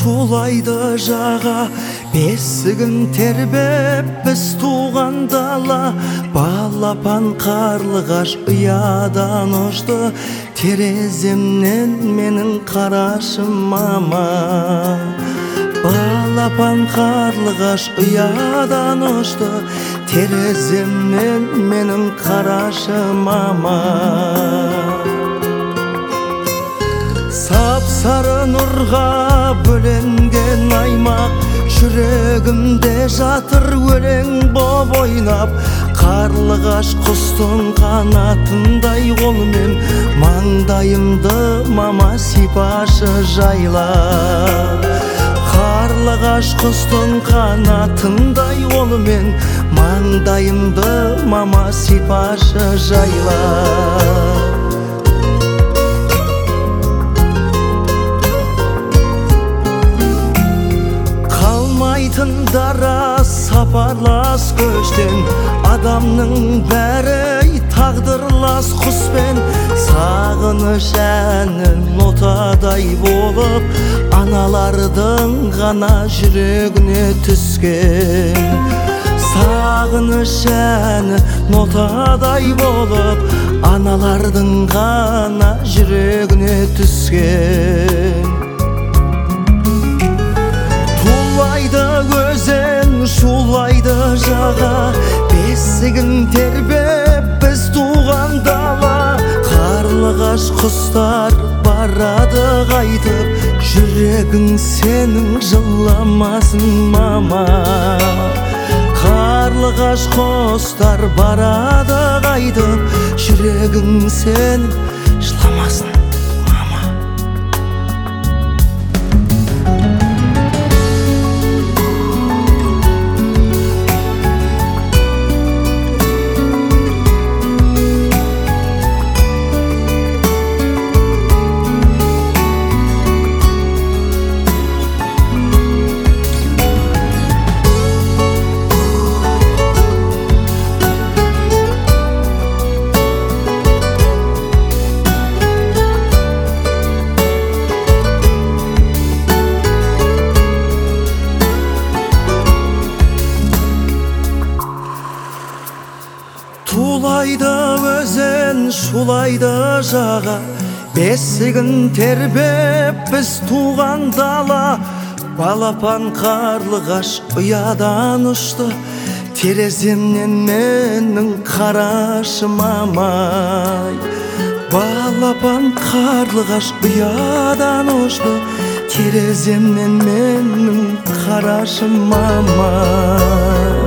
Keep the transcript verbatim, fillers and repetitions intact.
шулайды жаға, бесігін тербеп біз туған дала. Балапан қарлығаш ұядан ұшты, тереземнен менің қарашым мама. Балапан қарлығаш ұядан ұшты, тереземнен менің қарашым мама. Сап-сары нұрға бөленген аймақ, жүрегімде жатыр өлең боп ойнап. Қарлығаш құстың қанатындай қолымен маңдайымды мама сипашы жайлап. Қарлығаш құстың қанатындай қолымен маңдайымды мама сипашы жайлап. Дара сапарлас көштен, адамның бәрі тағдырлас құспен. Сағыныш әнін нотадай болып, аналардың ғана жүрегіне түскен. Сағыныш әні нотадай болып, аналардың ғана жүрегіне түскен. Өзен шулайды жаға, бесігін тербеп біз туған дала. Қарлығаш құстар барады қайтып, жүрегің сенің жыламасын мама. Қарлығаш құстар барады қайтып, жүрегің сенің жыламасын. Тулайды өзен шулайды жаға, бесігін тербеп біз туған дала. Балапан қарлығаш ұядан ұшты, тереземнен менің қарашым мамай. Балапан қарлығаш ұядан ұшты, тереземнен менің қарашым мамай.